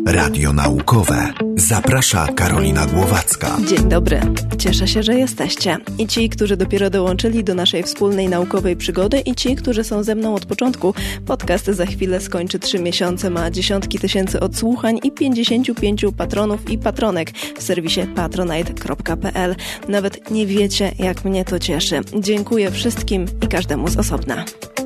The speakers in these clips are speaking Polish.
Radio Naukowe. Zaprasza Karolina Głowacka. Dzień dobry. Cieszę się, że jesteście. I ci, którzy dopiero dołączyli do naszej wspólnej naukowej przygody, i ci, którzy są ze mną od początku. Podcast za chwilę skończy 3 miesiące, ma dziesiątki tysięcy odsłuchań i 55 patronów i patronek w serwisie patronite.pl. Nawet nie wiecie, jak mnie to cieszy. Dziękuję wszystkim i każdemu z osobna.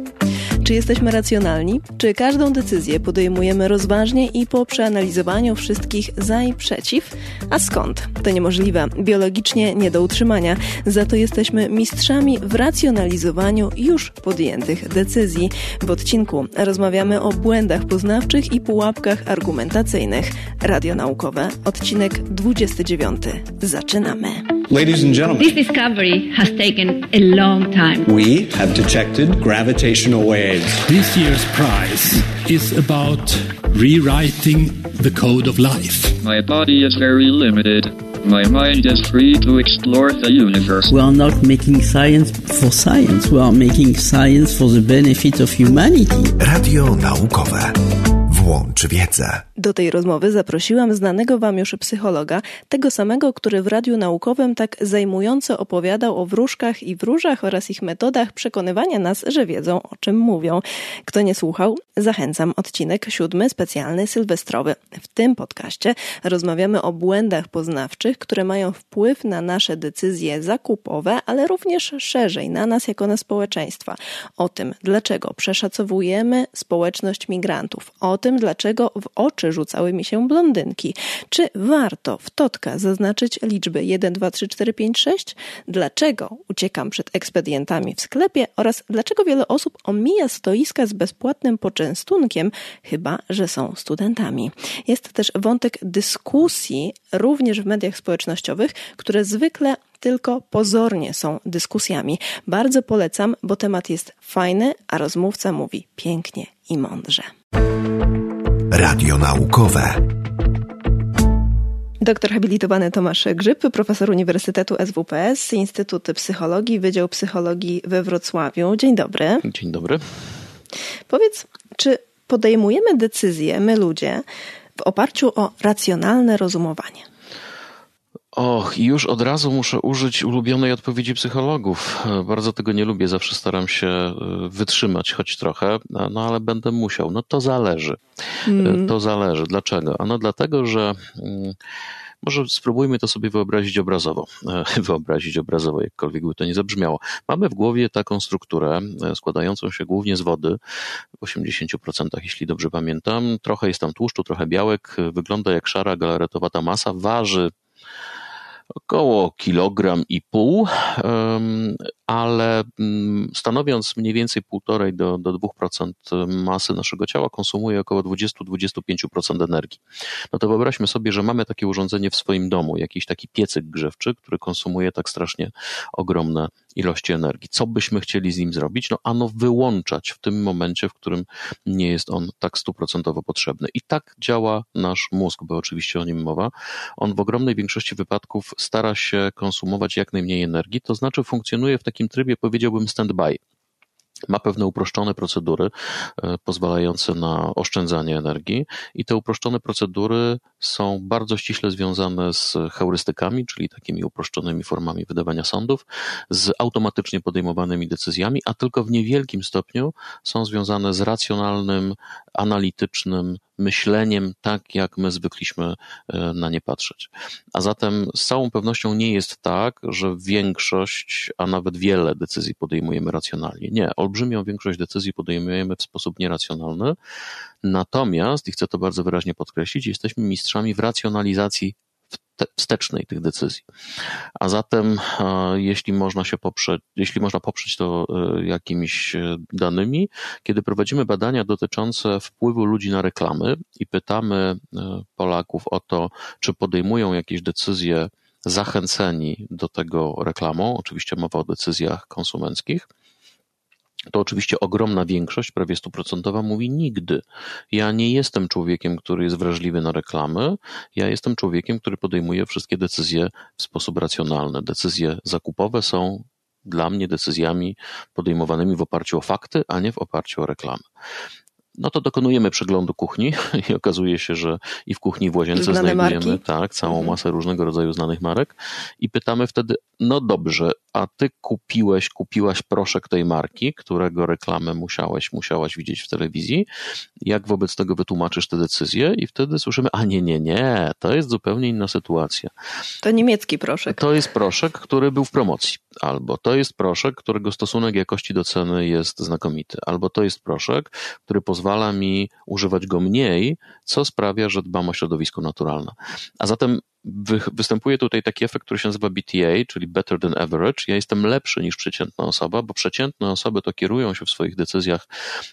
Czy jesteśmy racjonalni? Czy każdą decyzję podejmujemy rozważnie i po przeanalizowaniu wszystkich za i przeciw? A skąd? To niemożliwe, biologicznie nie do utrzymania. Za to jesteśmy mistrzami w racjonalizowaniu już podjętych decyzji. W odcinku rozmawiamy o błędach poznawczych i pułapkach argumentacyjnych. Radio Naukowe, odcinek 29. Zaczynamy. Ladies and gentlemen, this discovery has taken a long time. We have detected gravitational waves. This year's prize is about rewriting the code of life. My body is very limited. My mind is free to explore the universe. We are not making science for science. We are making science for the benefit of humanity. Radio Naukowe. Włącz wiedzę. Do tej rozmowy zaprosiłam znanego wam już psychologa, tego samego, który w Radiu Naukowym tak zajmująco opowiadał o wróżkach i wróżach oraz ich metodach przekonywania nas, że wiedzą, o czym mówią. Kto nie słuchał, zachęcam. Odcinek 7, specjalny, sylwestrowy. W tym podcaście rozmawiamy o błędach poznawczych, które mają wpływ na nasze decyzje zakupowe, ale również szerzej na nas jako na społeczeństwa. O tym, dlaczego przeszacowujemy społeczność migrantów. O tym, dlaczego w oczy rzucały mi się blondynki. Czy warto w totka zaznaczyć liczby 1, 2, 3, 4, 5, 6? Dlaczego uciekam przed ekspedientami w sklepie oraz dlaczego wiele osób omija stoiska z bezpłatnym poczęstunkiem, chyba że są studentami. Jest też wątek dyskusji również w mediach społecznościowych, które zwykle tylko pozornie są dyskusjami. Bardzo polecam, bo temat jest fajny, a rozmówca mówi pięknie i mądrze. Radio Naukowe. Doktor habilitowany Tomasz Grzyb, profesor Uniwersytetu SWPS, Instytut Psychologii, Wydział Psychologii we Wrocławiu. Dzień dobry. Dzień dobry. Powiedz, czy podejmujemy decyzje, my ludzie, w oparciu o racjonalne rozumowanie? I już od razu muszę użyć ulubionej odpowiedzi psychologów. Bardzo tego nie lubię, zawsze staram się wytrzymać choć trochę, no ale będę musiał. No to zależy. To zależy. Dlaczego? Ano dlatego, że może spróbujmy to sobie wyobrazić obrazowo, jakkolwiek by to nie zabrzmiało. Mamy w głowie taką strukturę składającą się głównie z wody, w 80%, jeśli dobrze pamiętam. Trochę jest tam tłuszczu, trochę białek, wygląda jak szara galaretowata masa, waży około 1,5 kg, ale stanowiąc mniej więcej 1,5 do 2% masy naszego ciała, konsumuje około 20-25% energii. No to wyobraźmy sobie, że mamy takie urządzenie w swoim domu, jakiś taki piecyk grzewczy, który konsumuje tak strasznie ogromne ilości energii. Co byśmy chcieli z nim zrobić? No ano wyłączać w tym momencie, w którym nie jest on tak 100% potrzebny. I tak działa nasz mózg, bo oczywiście o nim mowa. On w ogromnej większości wypadków stara się konsumować jak najmniej energii, to znaczy funkcjonuje w takim trybie, powiedziałbym, stand-by. Ma pewne uproszczone procedury pozwalające na oszczędzanie energii i te uproszczone procedury są bardzo ściśle związane z heurystykami, czyli takimi uproszczonymi formami wydawania sądów, z automatycznie podejmowanymi decyzjami, a tylko w niewielkim stopniu są związane z racjonalnym, analitycznym myśleniem, tak jak my zwykliśmy na nie patrzeć. A zatem z całą pewnością nie jest tak, że większość, a nawet wiele decyzji podejmujemy racjonalnie. Nie, olbrzymią większość decyzji podejmujemy w sposób nieracjonalny, natomiast, i chcę to bardzo wyraźnie podkreślić, jesteśmy mistrzami w racjonalizacji wstecznej tych decyzji. A zatem jeśli można poprzeć to jakimiś danymi, kiedy prowadzimy badania dotyczące wpływu ludzi na reklamy i pytamy Polaków o to, czy podejmują jakieś decyzje zachęceni do tego reklamą, oczywiście mowa o decyzjach konsumenckich, to oczywiście ogromna większość, prawie 100% mówi nigdy. Ja nie jestem człowiekiem, który jest wrażliwy na reklamy, ja jestem człowiekiem, który podejmuje wszystkie decyzje w sposób racjonalny. Decyzje zakupowe są dla mnie decyzjami podejmowanymi w oparciu o fakty, a nie w oparciu o reklamy. no to dokonujemy przeglądu kuchni i okazuje się, że i w kuchni, i w łazience znane znajdujemy marki. całą masę różnego rodzaju znanych marek i pytamy wtedy, no dobrze, a ty kupiłaś proszek tej marki, którego reklamę musiałaś widzieć w telewizji, jak wobec tego wytłumaczysz tę decyzję? I wtedy słyszymy, a nie, to jest zupełnie inna sytuacja. To niemiecki proszek. To jest proszek, który był w promocji, albo to jest proszek, którego stosunek jakości do ceny jest znakomity, albo to jest proszek, który pozwala mi używać go mniej, co sprawia, że dbam o środowisko naturalne. A zatem występuje tutaj taki efekt, który się nazywa BTA, czyli better than average. Ja jestem lepszy niż przeciętna osoba, bo przeciętne osoby to kierują się w swoich decyzjach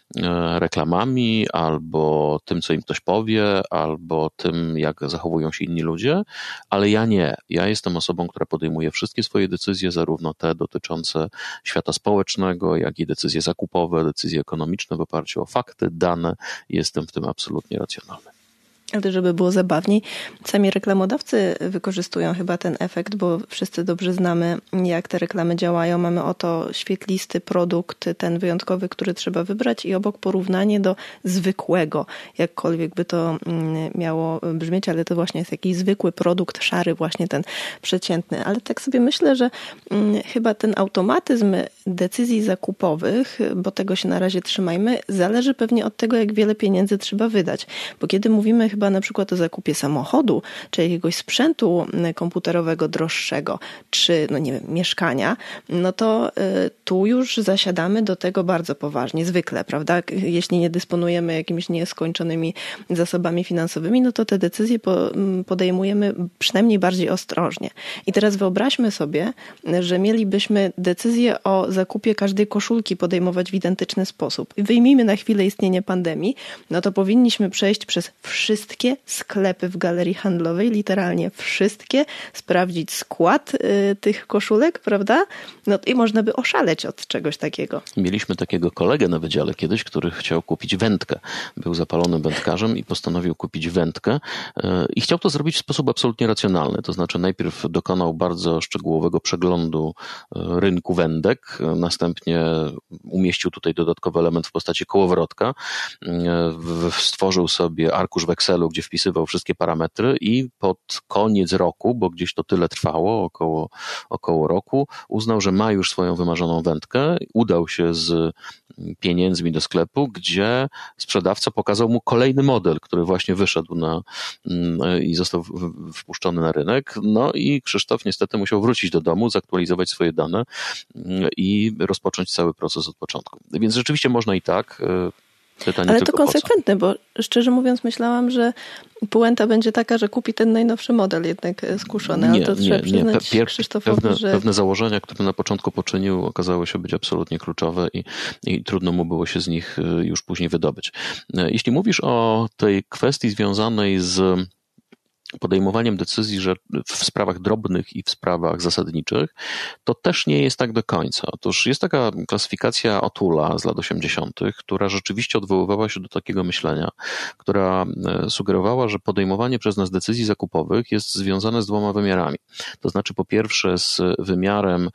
reklamami, albo tym, co im ktoś powie, albo tym, jak zachowują się inni ludzie, ale ja nie. Ja jestem osobą, która podejmuje wszystkie swoje decyzje, zarówno te dotyczące świata społecznego, jak i decyzje zakupowe, decyzje ekonomiczne w oparciu o fakty, dane. Jestem w tym absolutnie racjonalny. Ale żeby było zabawniej, sami reklamodawcy wykorzystują chyba ten efekt, bo wszyscy dobrze znamy, jak te reklamy działają. Mamy oto świetlisty produkt, ten wyjątkowy, który trzeba wybrać i obok porównanie do zwykłego. Jakkolwiek by to miało brzmieć, ale to właśnie jest jakiś zwykły produkt, szary, właśnie ten przeciętny. Ale tak sobie myślę, że chyba ten automatyzm decyzji zakupowych, bo tego się na razie trzymajmy, zależy pewnie od tego, jak wiele pieniędzy trzeba wydać. Bo kiedy mówimy chyba na przykład o zakupie samochodu, czy jakiegoś sprzętu komputerowego droższego, czy mieszkania, no to tu już zasiadamy do tego bardzo poważnie, zwykle, prawda? Jeśli nie dysponujemy jakimiś nieskończonymi zasobami finansowymi, no to te decyzje podejmujemy przynajmniej bardziej ostrożnie. I teraz wyobraźmy sobie, że mielibyśmy decyzję o zakupie każdej koszulki podejmować w identyczny sposób. Wyjmijmy na chwilę istnienie pandemii, no to powinniśmy przejść przez wszystkie sklepy w galerii handlowej, literalnie wszystkie, sprawdzić skład tych koszulek, prawda? No i można by oszaleć od czegoś takiego. Mieliśmy takiego kolegę na wydziale kiedyś, który chciał kupić wędkę. Był zapalonym wędkarzem i postanowił kupić wędkę i chciał to zrobić w sposób absolutnie racjonalny. To znaczy najpierw dokonał bardzo szczegółowego przeglądu rynku wędek, następnie umieścił tutaj dodatkowy element w postaci kołowrotka, stworzył sobie arkusz w Excelu, gdzie wpisywał wszystkie parametry i pod koniec roku, bo gdzieś to tyle trwało, około roku, uznał, że ma już swoją wymarzoną wędkę, udał się z pieniędzmi do sklepu, gdzie sprzedawca pokazał mu kolejny model, który właśnie wyszedł i został wpuszczony na rynek. No i Krzysztof niestety musiał wrócić do domu, zaktualizować swoje dane i rozpocząć cały proces od początku. Więc rzeczywiście można i tak. Pytanie ale tylko to konsekwentne, bo szczerze mówiąc myślałam, że puenta będzie taka, że kupi ten najnowszy model jednak skuszony, ale to trzeba przyznać Krzysztofowi, że... Pewne założenia, które na początku poczynił, okazały się być absolutnie kluczowe i trudno mu było się z nich już później wydobyć. Jeśli mówisz o tej kwestii związanej z podejmowaniem decyzji, że w sprawach drobnych i w sprawach zasadniczych, to też nie jest tak do końca. Otóż jest taka klasyfikacja O'Toola z lat 80., która rzeczywiście odwoływała się do takiego myślenia, która sugerowała, że podejmowanie przez nas decyzji zakupowych jest związane z dwoma wymiarami. To znaczy po pierwsze z wymiarem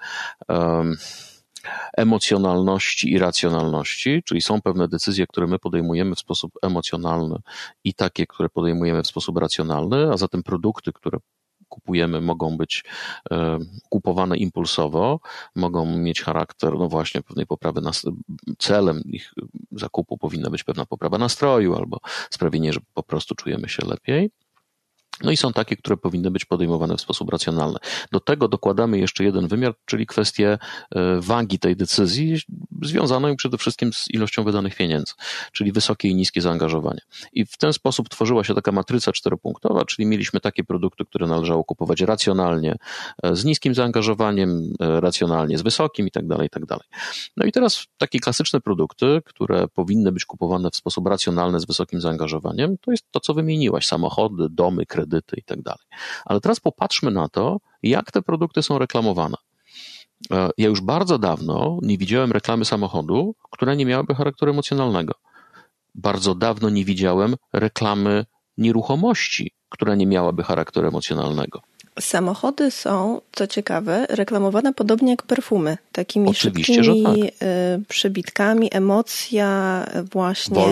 emocjonalności i racjonalności, czyli są pewne decyzje, które my podejmujemy w sposób emocjonalny i takie, które podejmujemy w sposób racjonalny, a zatem produkty, które kupujemy, mogą być kupowane impulsowo, mogą mieć charakter, no właśnie, pewnej poprawy, celem ich zakupu powinna być pewna poprawa nastroju albo sprawienie, że po prostu czujemy się lepiej. No i są takie, które powinny być podejmowane w sposób racjonalny. Do tego dokładamy jeszcze jeden wymiar, czyli kwestię wagi tej decyzji, związaną przede wszystkim z ilością wydanych pieniędzy, czyli wysokie i niskie zaangażowanie. I w ten sposób tworzyła się taka matryca czteropunktowa, czyli mieliśmy takie produkty, które należało kupować racjonalnie, z niskim zaangażowaniem, racjonalnie z wysokim i tak dalej, i tak dalej. No i teraz takie klasyczne produkty, które powinny być kupowane w sposób racjonalny z wysokim zaangażowaniem, to jest to, co wymieniłaś, samochody, domy, kredyty i tak dalej. Ale teraz popatrzmy na to, jak te produkty są reklamowane. Ja już bardzo dawno nie widziałem reklamy samochodu, która nie miałaby charakteru emocjonalnego. Bardzo dawno nie widziałem reklamy nieruchomości, która nie miałaby charakteru emocjonalnego. Samochody są, co ciekawe, reklamowane podobnie jak perfumy. Takimi oczywiście, szybkimi że tak. Przybitkami, emocja, właśnie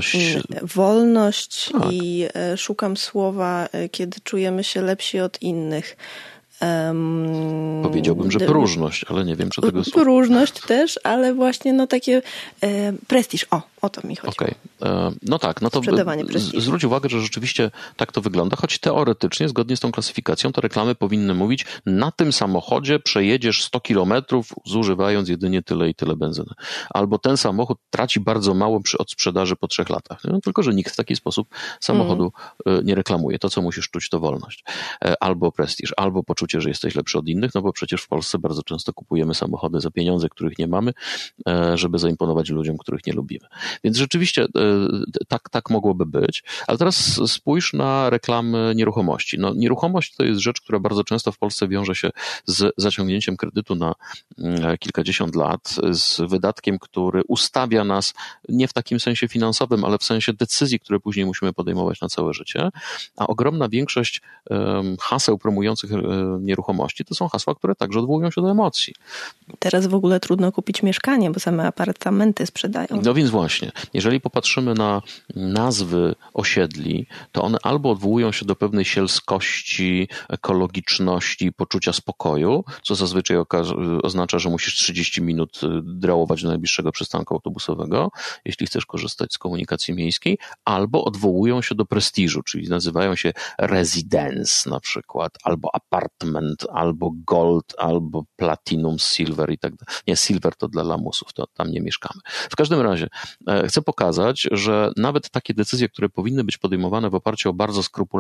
wolność tak. I szukam słowa, kiedy czujemy się lepsi od innych. Powiedziałbym, że próżność, ale nie wiem, czy tego słowa. Próżność też, ale właśnie takie prestiż. O to mi chodzi. Okej. No tak, no to zwróć uwagę, że rzeczywiście tak to wygląda, choć teoretycznie, zgodnie z tą klasyfikacją, te reklamy powinny mówić, na tym samochodzie przejedziesz 100 kilometrów, zużywając jedynie tyle i tyle benzyny. Albo ten samochód traci bardzo mało od sprzedaży po 3 latach. No, tylko że nikt w taki sposób samochodu nie reklamuje. To, co musisz czuć, to wolność. Albo prestiż, albo poczucie, że jesteś lepszy od innych, no bo przecież w Polsce bardzo często kupujemy samochody za pieniądze, których nie mamy, żeby zaimponować ludziom, których nie lubimy. Więc rzeczywiście tak mogłoby być. Ale teraz spójrz na reklamy nieruchomości. No, nieruchomość to jest rzecz, która bardzo często w Polsce wiąże się z zaciągnięciem kredytu na kilkadziesiąt lat, z wydatkiem, który ustawia nas nie w takim sensie finansowym, ale w sensie decyzji, które później musimy podejmować na całe życie. A ogromna większość haseł promujących nieruchomości to są hasła, które także odwołują się do emocji. Teraz w ogóle trudno kupić mieszkanie, bo same apartamenty sprzedają. No więc właśnie, jeżeli popatrzymy na nazwy osiedli, to one albo odwołują się do pewnej sielskości, ekologiczności, poczucia spokoju, co zazwyczaj oznacza, że musisz 30 minut drałować do najbliższego przystanku autobusowego, jeśli chcesz korzystać z komunikacji miejskiej, albo odwołują się do prestiżu, czyli nazywają się residence na przykład, albo apartment, albo gold, albo platinum, silver i tak dalej. Nie, silver to dla lamusów, to tam nie mieszkamy. W każdym razie chcę pokazać, że nawet takie decyzje, które powinny być podejmowane w oparciu o bardzo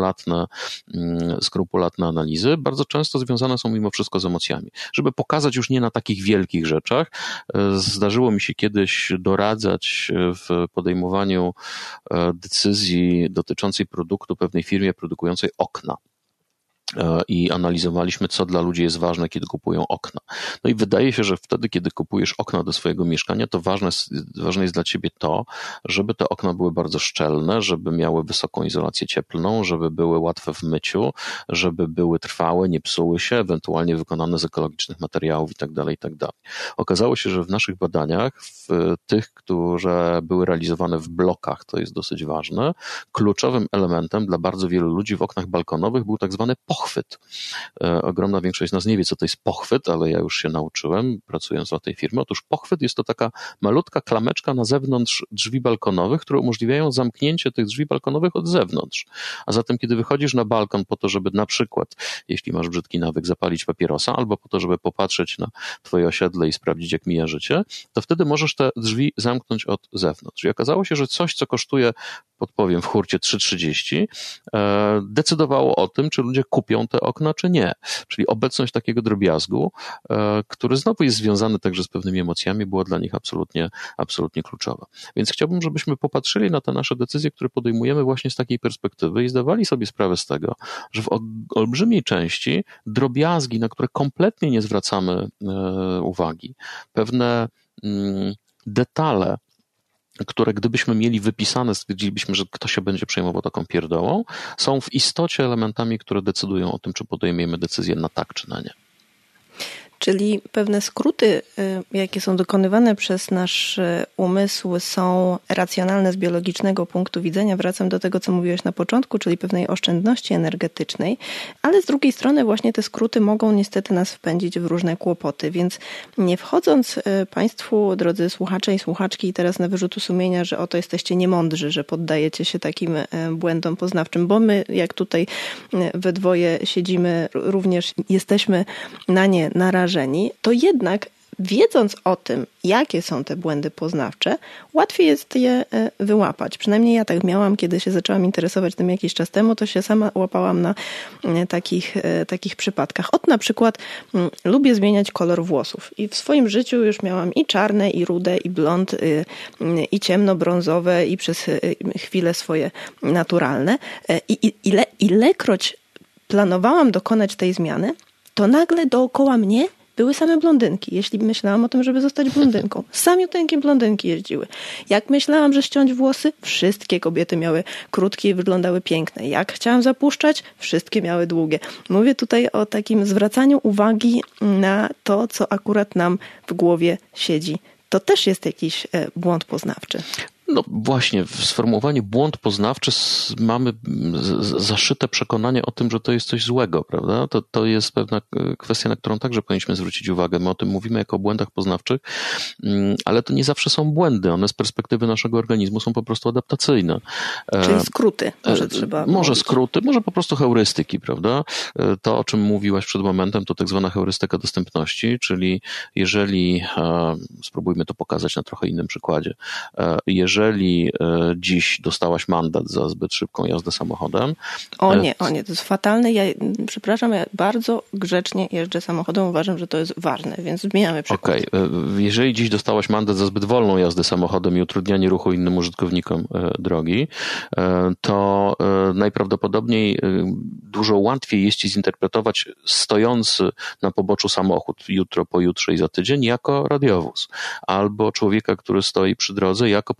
skrupulatne analizy, bardzo często związane są mimo wszystko z emocjami. Żeby pokazać już nie na takich wielkich rzeczach, zdarzyło mi się kiedyś doradzać w podejmowaniu decyzji dotyczącej produktu pewnej firmie produkującej okna. I analizowaliśmy, co dla ludzi jest ważne, kiedy kupują okna. No i wydaje się, że wtedy, kiedy kupujesz okna do swojego mieszkania, to ważne jest dla ciebie to, żeby te okna były bardzo szczelne, żeby miały wysoką izolację cieplną, żeby były łatwe w myciu, żeby były trwałe, nie psuły się, ewentualnie wykonane z ekologicznych materiałów i tak dalej, i tak dalej. Okazało się, że w naszych badaniach, w tych, które były realizowane w blokach, to jest dosyć ważne, kluczowym elementem dla bardzo wielu ludzi w oknach balkonowych był tak zwany pochwyt. Ogromna większość z nas nie wie, co to jest pochwyt, ale ja już się nauczyłem, pracując dla tej firmy. Otóż pochwyt jest to taka malutka klameczka na zewnątrz drzwi balkonowych, które umożliwiają zamknięcie tych drzwi balkonowych od zewnątrz. A zatem, kiedy wychodzisz na balkon po to, żeby na przykład, jeśli masz brzydki nawyk, zapalić papierosa, albo po to, żeby popatrzeć na twoje osiedle i sprawdzić, jak mija życie, to wtedy możesz te drzwi zamknąć od zewnątrz. I okazało się, że coś, co kosztuje, podpowiem, w hurcie 3,30, decydowało o tym, czy ludzie kupią te okna, czy nie. Czyli obecność takiego drobiazgu, który znowu jest związany także z pewnymi emocjami, była dla nich absolutnie kluczowa. Więc chciałbym, żebyśmy popatrzyli na te nasze decyzje, które podejmujemy właśnie z takiej perspektywy i zdawali sobie sprawę z tego, że w olbrzymiej części drobiazgi, na które kompletnie nie zwracamy uwagi, pewne detale, które gdybyśmy mieli wypisane, stwierdzilibyśmy, że kto się będzie przejmował taką pierdołą, są w istocie elementami, które decydują o tym, czy podejmiemy decyzję na tak, czy na nie. Czyli pewne skróty, jakie są dokonywane przez nasz umysł, są racjonalne z biologicznego punktu widzenia. Wracam do tego, co mówiłeś na początku, czyli pewnej oszczędności energetycznej, ale z drugiej strony właśnie te skróty mogą niestety nas wpędzić w różne kłopoty, więc nie wchodząc Państwu, drodzy słuchacze i słuchaczki, teraz na wyrzutu sumienia, że oto jesteście niemądrzy, że poddajecie się takim błędom poznawczym, bo my, jak tutaj we dwoje siedzimy, również jesteśmy na nie narażeni, to jednak wiedząc o tym, jakie są te błędy poznawcze, łatwiej jest je wyłapać. Przynajmniej ja tak miałam, kiedy się zaczęłam interesować tym jakiś czas temu, to się sama łapałam na takich przypadkach. Na przykład lubię zmieniać kolor włosów i w swoim życiu już miałam i czarne, i rude, i blond, i ciemnobrązowe, i przez chwilę swoje naturalne. I ilekroć planowałam dokonać tej zmiany, to nagle dookoła mnie były same blondynki. Jeśli myślałam o tym, żeby zostać blondynką, samiuteńkie blondynki jeździły. Jak myślałam, że ściąć włosy, wszystkie kobiety miały krótkie i wyglądały piękne. Jak chciałam zapuszczać, wszystkie miały długie. Mówię tutaj o takim zwracaniu uwagi na to, co akurat nam w głowie siedzi. To też jest jakiś błąd poznawczy. No właśnie, w sformułowaniu błąd poznawczy mamy zaszyte przekonanie o tym, że to jest coś złego, prawda? To jest pewna kwestia, na którą także powinniśmy zwrócić uwagę. My o tym mówimy jako o błędach poznawczych, ale to nie zawsze są błędy. One z perspektywy naszego organizmu są po prostu adaptacyjne. Czyli skróty może trzeba Może mówić. skróty, może po prostu heurystyki, prawda? To, o czym mówiłaś przed momentem, to tak zwana heurystyka dostępności, czyli jeżeli, spróbujmy to pokazać na trochę innym przykładzie, jeżeli dziś dostałaś mandat za zbyt szybką jazdę samochodem. O nie, to jest fatalne. Przepraszam, ja bardzo grzecznie jeżdżę samochodem, uważam, że to jest ważne, więc zmieniamy przykład. Okej. Jeżeli dziś dostałaś mandat za zbyt wolną jazdę samochodem i utrudnianie ruchu innym użytkownikom drogi, to najprawdopodobniej dużo łatwiej jest ci zinterpretować stojący na poboczu samochód jutro, pojutrze i za tydzień jako radiowóz. Albo człowieka, który stoi przy drodze jako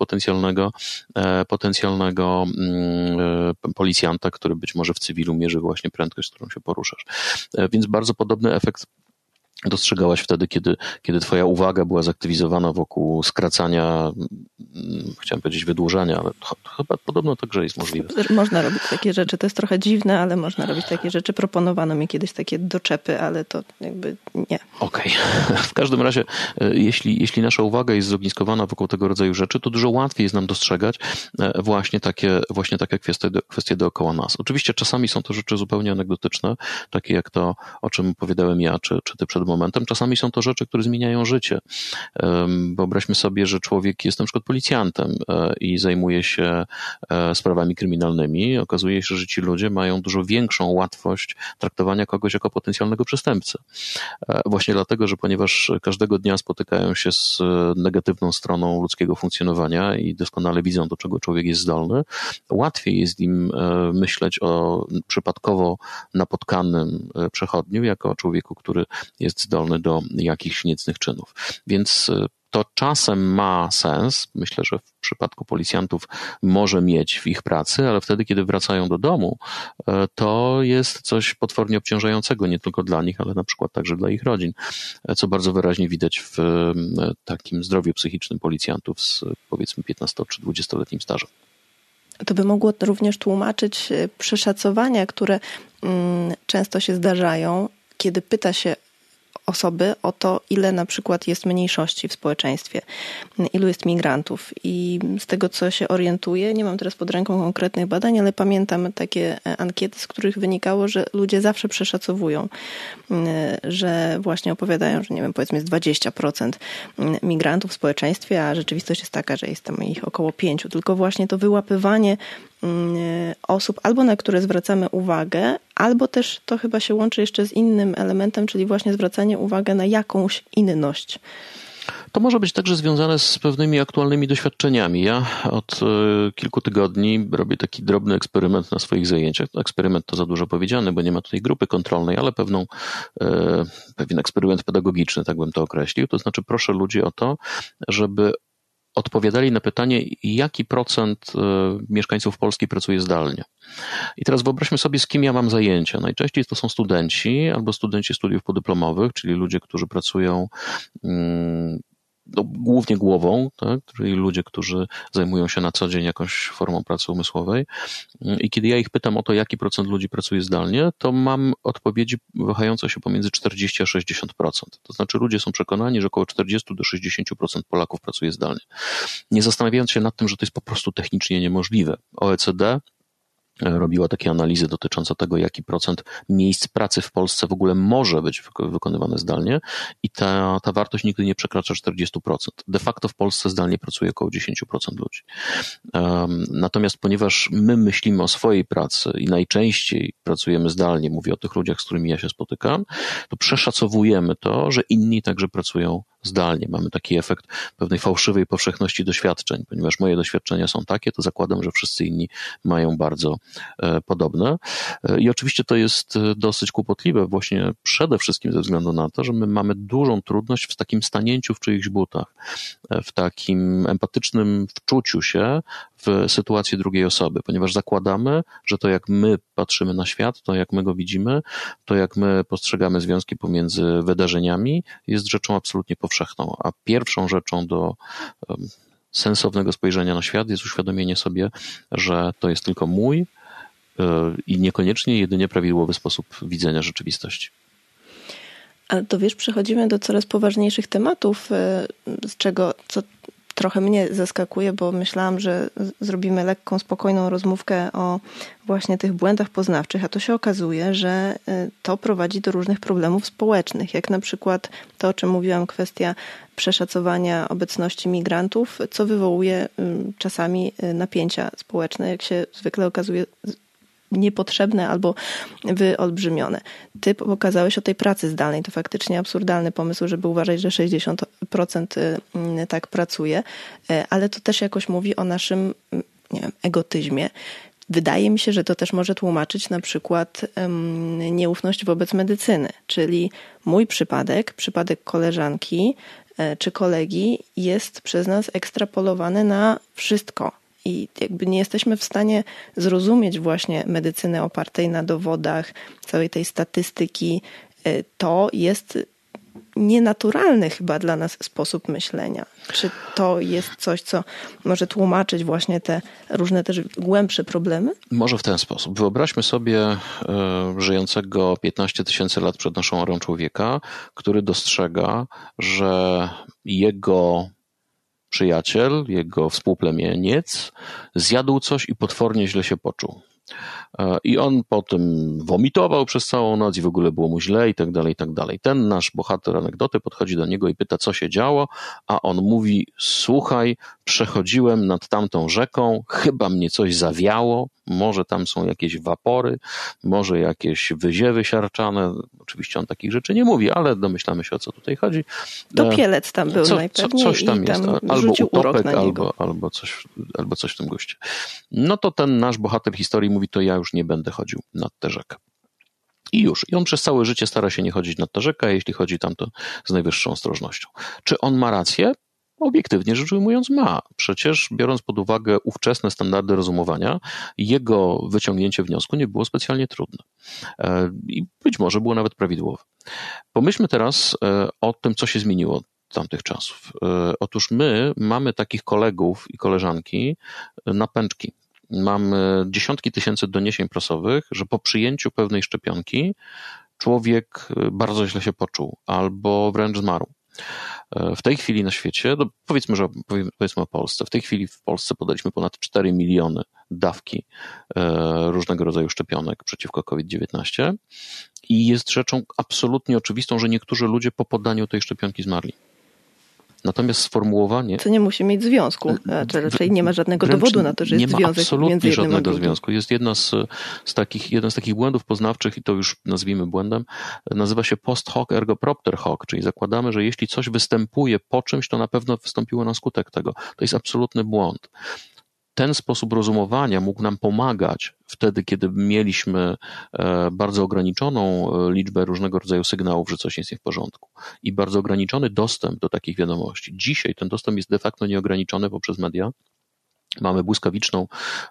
potencjalnego policjanta, który być może w cywilu mierzy właśnie prędkość, z którą się poruszasz. Więc bardzo podobny efekt dostrzegałaś wtedy, kiedy twoja uwaga była zaktywizowana wokół skracania, chciałem powiedzieć wydłużania, ale chyba podobno także jest możliwe. Można robić takie rzeczy, to jest trochę dziwne, ale można robić takie rzeczy. Proponowano mi kiedyś takie doczepy, ale to jakby nie. Okej. W każdym razie, jeśli nasza uwaga jest zogniskowana wokół tego rodzaju rzeczy, to dużo łatwiej jest nam dostrzegać właśnie takie kwestie dookoła nas. Oczywiście czasami są to rzeczy zupełnie anegdotyczne, takie jak to, o czym opowiadałem ja, czy ty przed momentem. Czasami są to rzeczy, które zmieniają życie. Wyobraźmy sobie, że człowiek jest na przykład policjantem i zajmuje się sprawami kryminalnymi. Okazuje się, że ci ludzie mają dużo większą łatwość traktowania kogoś jako potencjalnego przestępcę. Właśnie dlatego, że ponieważ każdego dnia spotykają się z negatywną stroną ludzkiego funkcjonowania i doskonale widzą, do czego człowiek jest zdolny, łatwiej jest im myśleć o przypadkowo napotkanym przechodniu jako o człowieku, który jest zdolny do jakichś niecnych czynów. Więc to czasem ma sens. Myślę, że w przypadku policjantów może mieć w ich pracy, ale wtedy, kiedy wracają do domu, to jest coś potwornie obciążającego nie tylko dla nich, ale na przykład także dla ich rodzin, co bardzo wyraźnie widać w takim zdrowiu psychicznym policjantów z powiedzmy 15 czy 20-letnim stażem. To by mogło również tłumaczyć przeszacowania, które często się zdarzają, kiedy pyta się osoby o to, ile na przykład jest mniejszości w społeczeństwie, ilu jest migrantów. I z tego, co się orientuję, nie mam teraz pod ręką konkretnych badań, ale pamiętam takie ankiety, z których wynikało, że ludzie zawsze przeszacowują, że właśnie opowiadają, że nie wiem, powiedzmy jest 20% migrantów w społeczeństwie, a rzeczywistość jest taka, że jest tam ich około 5%. Tylko właśnie to wyłapywanie osób, albo na które zwracamy uwagę, albo też to chyba się łączy jeszcze z innym elementem, czyli właśnie zwracanie uwagi na jakąś inność. To może być także związane z pewnymi aktualnymi doświadczeniami. Ja od kilku tygodni robię taki drobny eksperyment na swoich zajęciach. Eksperyment to za dużo powiedziane, bo nie ma tutaj grupy kontrolnej, ale pewien eksperyment pedagogiczny, tak bym to określił. To znaczy proszę ludzi o to, żeby odpowiadali na pytanie, jaki procent mieszkańców Polski pracuje zdalnie. I teraz wyobraźmy sobie, z kim ja mam zajęcia. Najczęściej to są studenci albo studenci studiów podyplomowych, czyli ludzie, którzy pracują głównie głową, tak? Czyli ludzie, którzy zajmują się na co dzień jakąś formą pracy umysłowej. I kiedy ja ich pytam o to, jaki procent ludzi pracuje zdalnie, to mam odpowiedzi wahające się pomiędzy 40 a 60%. To znaczy ludzie są przekonani, że około 40 do 60% Polaków pracuje zdalnie. Nie zastanawiając się nad tym, że to jest po prostu technicznie niemożliwe. OECD robiła takie analizy dotyczące tego, jaki procent miejsc pracy w Polsce w ogóle może być wykonywane zdalnie i ta wartość nigdy nie przekracza 40%. De facto w Polsce zdalnie pracuje około 10% ludzi. Natomiast ponieważ my myślimy o swojej pracy i najczęściej pracujemy zdalnie, mówię o tych ludziach, z którymi ja się spotykam, to przeszacowujemy to, że inni także pracują zdalnie. Mamy taki efekt pewnej fałszywej powszechności doświadczeń, ponieważ moje doświadczenia są takie, to zakładam, że wszyscy inni mają bardzo podobne. I oczywiście to jest dosyć kłopotliwe właśnie przede wszystkim ze względu na to, że my mamy dużą trudność w takim stanięciu w czyichś butach, w takim empatycznym wczuciu się w sytuację drugiej osoby, ponieważ zakładamy, że to jak my patrzymy na świat, to jak my go widzimy, to jak my postrzegamy związki pomiędzy wydarzeniami jest rzeczą absolutnie powszechną, a pierwszą rzeczą do sensownego spojrzenia na świat jest uświadomienie sobie, że to jest tylko mój i niekoniecznie jedynie prawidłowy sposób widzenia rzeczywistości. Ale to wiesz, przechodzimy do coraz poważniejszych tematów, co trochę mnie zaskakuje, bo myślałam, że zrobimy lekką, spokojną rozmówkę o właśnie tych błędach poznawczych, a to się okazuje, że to prowadzi do różnych problemów społecznych, jak na przykład to, o czym mówiłam, kwestia przeszacowania obecności migrantów, co wywołuje czasami napięcia społeczne, jak się zwykle okazuje niepotrzebne albo wyolbrzymione. Ty pokazałeś o tej pracy zdalnej. To faktycznie absurdalny pomysł, żeby uważać, że 60% tak pracuje, ale to też jakoś mówi o naszym, nie wiem, egotyzmie. Wydaje mi się, że to też może tłumaczyć na przykład nieufność wobec medycyny, czyli mój przypadek koleżanki czy kolegi jest przez nas ekstrapolowany na wszystko. I jakby nie jesteśmy w stanie zrozumieć właśnie medycyny opartej na dowodach, całej tej statystyki. To jest nienaturalny chyba dla nas sposób myślenia. Czy to jest coś, co może tłumaczyć właśnie te różne też głębsze problemy? Może w ten sposób. Wyobraźmy sobie żyjącego 15 000 lat przed naszą erą człowieka, który dostrzega, że jego przyjaciel, jego współplemieniec zjadł coś i potwornie źle się poczuł. I on potem womitował przez całą noc i w ogóle było mu źle i tak dalej, i tak dalej. Ten nasz bohater anegdoty podchodzi do niego i pyta, co się działo, a on mówi, słuchaj, przechodziłem nad tamtą rzeką, chyba mnie coś zawiało, może tam są jakieś wapory, może jakieś wyziewy siarczane. Oczywiście on takich rzeczy nie mówi, ale domyślamy się, o co tutaj chodzi. Topielec tam był najpewniej coś tam i jest, tam albo rzucił urok utopek, na niego. albo coś w tym guście. No to ten nasz bohater historii mówi, to ja już nie będę chodził nad tę rzekę. I już. I on przez całe życie stara się nie chodzić nad tę rzekę, a jeśli chodzi tam, to z najwyższą ostrożnością. Czy on ma rację? Obiektywnie rzecz ujmując ma. Przecież biorąc pod uwagę ówczesne standardy rozumowania, jego wyciągnięcie wniosku nie było specjalnie trudne. I być może było nawet prawidłowe. Pomyślmy teraz o tym, co się zmieniło od tamtych czasów. Otóż my mamy takich kolegów i koleżanki na pęczki. Mamy dziesiątki tysięcy doniesień prasowych, że po przyjęciu pewnej szczepionki człowiek bardzo źle się poczuł albo wręcz zmarł. W tej chwili na świecie, no powiedzmy o Polsce, w tej chwili w Polsce podaliśmy ponad 4 miliony dawki różnego rodzaju szczepionek przeciwko COVID-19 i jest rzeczą absolutnie oczywistą, że niektórzy ludzie po podaniu tej szczepionki zmarli. Natomiast sformułowanie... To nie musi mieć związku, czyli nie ma żadnego dowodu na to, że jest związek między jednym a drugim. Nie ma absolutnie żadnego związku. Jest jeden z takich błędów poznawczych, i to już nazwijmy błędem, nazywa się post hoc ergo propter hoc, czyli zakładamy, że jeśli coś występuje po czymś, to na pewno wystąpiło na skutek tego. To jest absolutny błąd. Ten sposób rozumowania mógł nam pomagać wtedy, kiedy mieliśmy bardzo ograniczoną liczbę różnego rodzaju sygnałów, że coś jest nie w porządku i bardzo ograniczony dostęp do takich wiadomości. Dzisiaj ten dostęp jest de facto nieograniczony poprzez media. Mamy błyskawiczny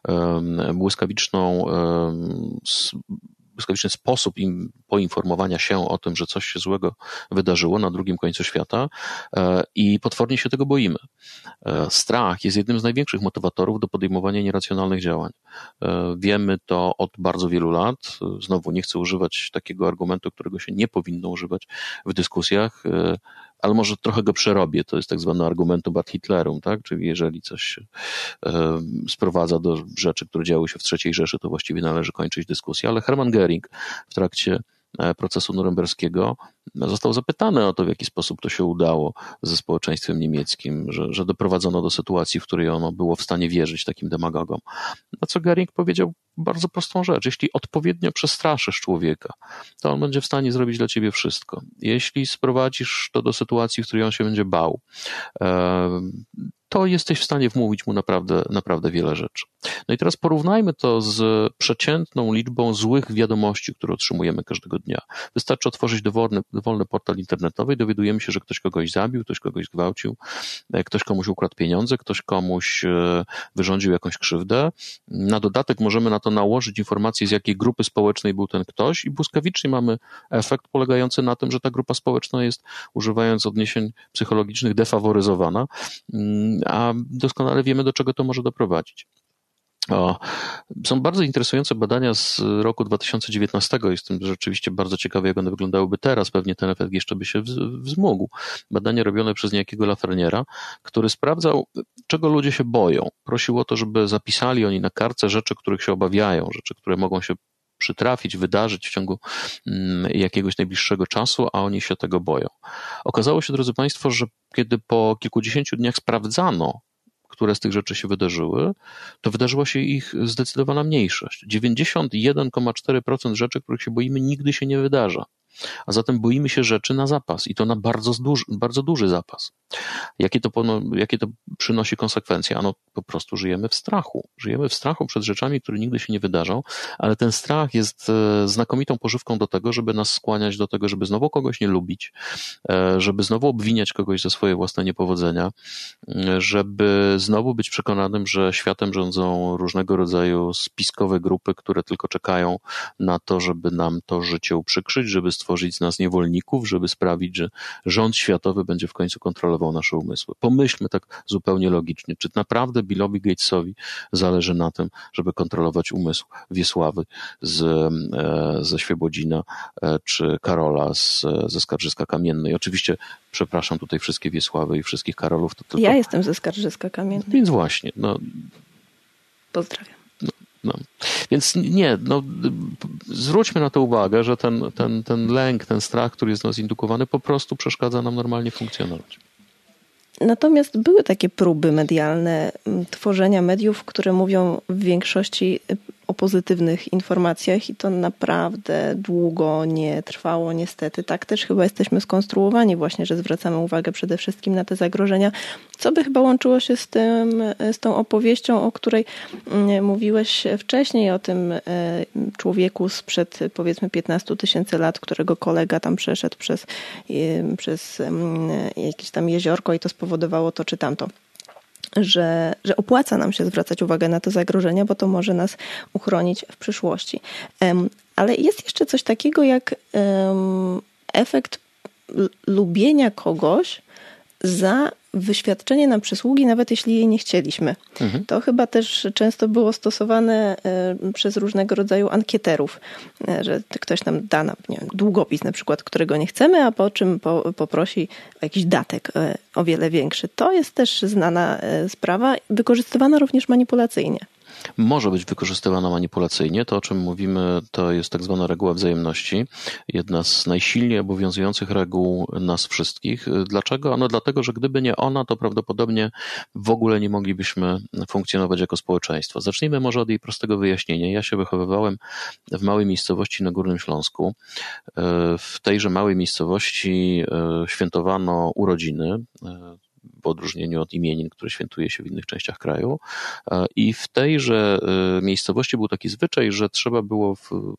sposób poinformowania się o tym, że coś się złego wydarzyło na drugim końcu świata i potwornie się tego boimy. Strach jest jednym z największych motywatorów do podejmowania nieracjonalnych działań. Wiemy to od bardzo wielu lat. Znowu nie chcę używać takiego argumentu, którego się nie powinno używać w dyskusjach, ale może trochę go przerobię. To jest tak zwane argumentum ad Hitlerum, tak? Czyli jeżeli coś się sprowadza do rzeczy, które działy się w III Rzeszy, to właściwie należy kończyć dyskusję. Ale Hermann Göring w trakcie procesu norymberskiego, został zapytany o to, w jaki sposób to się udało ze społeczeństwem niemieckim, że doprowadzono do sytuacji, w której ono było w stanie wierzyć takim demagogom. Na co Göring powiedział bardzo prostą rzecz. Jeśli odpowiednio przestraszysz człowieka, to on będzie w stanie zrobić dla ciebie wszystko. Jeśli sprowadzisz to do sytuacji, w której on się będzie bał, to jesteś w stanie wmówić mu naprawdę wiele rzeczy. No i teraz porównajmy to z przeciętną liczbą złych wiadomości, które otrzymujemy każdego dnia. Wystarczy otworzyć dowolny portal internetowy i dowiadujemy się, że ktoś kogoś zabił, ktoś kogoś zgwałcił, ktoś komuś ukradł pieniądze, ktoś komuś wyrządził jakąś krzywdę. Na dodatek możemy na to nałożyć informację, z jakiej grupy społecznej był ten ktoś i błyskawicznie mamy efekt polegający na tym, że ta grupa społeczna jest, używając odniesień psychologicznych, defaworyzowana, a doskonale wiemy, do czego to może doprowadzić. Są bardzo interesujące badania z roku 2019. Jestem rzeczywiście bardzo ciekawy, jak one wyglądałyby teraz. Pewnie ten efekt jeszcze by się wzmógł. Badania robione przez niejakiego Lafreniera, który sprawdzał, czego ludzie się boją. Prosił o to, żeby zapisali oni na kartce rzeczy, których się obawiają, rzeczy, które mogą się przytrafić, wydarzyć w ciągu jakiegoś najbliższego czasu, a oni się tego boją. Okazało się, drodzy Państwo, że kiedy po kilkudziesięciu dniach sprawdzano, które z tych rzeczy się wydarzyły, to wydarzyła się ich zdecydowana mniejszość. 91,4% rzeczy, których się boimy, nigdy się nie wydarza. A zatem boimy się rzeczy na zapas i to na bardzo duży zapas. Jakie to przynosi konsekwencje? Ano po prostu żyjemy w strachu. Żyjemy w strachu przed rzeczami, które nigdy się nie wydarzą, ale ten strach jest znakomitą pożywką do tego, żeby nas skłaniać do tego, żeby znowu kogoś nie lubić, żeby znowu obwiniać kogoś za swoje własne niepowodzenia, żeby znowu być przekonanym, że światem rządzą różnego rodzaju spiskowe grupy, które tylko czekają na to, żeby nam to życie uprzykrzyć, żeby stworzyć z nas niewolników, żeby sprawić, że rząd światowy będzie w końcu kontrolował nasze umysły. Pomyślmy tak zupełnie logicznie, czy naprawdę Billowi Gatesowi zależy na tym, żeby kontrolować umysł Wiesławy ze Świebodzina, czy Karola ze Skarżyska-Kamiennej. Oczywiście przepraszam tutaj wszystkie Wiesławy i wszystkich Karolów. To tylko... Ja jestem ze Skarżyska-Kamiennej. Więc właśnie. Pozdrawiam. Więc nie, zwróćmy na to uwagę, że ten lęk, ten strach, który jest w nas indukowany, po prostu przeszkadza nam normalnie funkcjonować. Natomiast były takie próby medialne tworzenia mediów, które mówią w większości o pozytywnych informacjach i to naprawdę długo nie trwało niestety. Tak też chyba jesteśmy skonstruowani właśnie, że zwracamy uwagę przede wszystkim na te zagrożenia, co by chyba łączyło się z tą opowieścią, o której mówiłeś wcześniej, o tym człowieku sprzed powiedzmy 15 000 lat, którego kolega tam przeszedł przez jakieś tam jeziorko i to spowodowało to czy tamto. Że opłaca nam się zwracać uwagę na te zagrożenia, bo to może nas uchronić w przyszłości. Ale jest jeszcze coś takiego jak efekt lubienia kogoś za wyświadczenie nam przysługi, nawet jeśli jej nie chcieliśmy. Mhm. To chyba też często było stosowane przez różnego rodzaju ankieterów, że ktoś nam da nam, nie wiem, długopis na przykład, którego nie chcemy, a po czym poprosi o jakiś datek o wiele większy. To jest też znana sprawa, wykorzystywana również manipulacyjnie. Może być wykorzystywana manipulacyjnie. To, o czym mówimy, to jest tak zwana reguła wzajemności. Jedna z najsilniej obowiązujących reguł nas wszystkich. Dlaczego? No dlatego, że gdyby nie ona, to prawdopodobnie w ogóle nie moglibyśmy funkcjonować jako społeczeństwo. Zacznijmy może od jej prostego wyjaśnienia. Ja się wychowywałem w małej miejscowości na Górnym Śląsku. W tejże małej miejscowości świętowano urodziny, w odróżnieniu od imienin, które świętuje się w innych częściach kraju. I w tejże miejscowości był taki zwyczaj, że trzeba było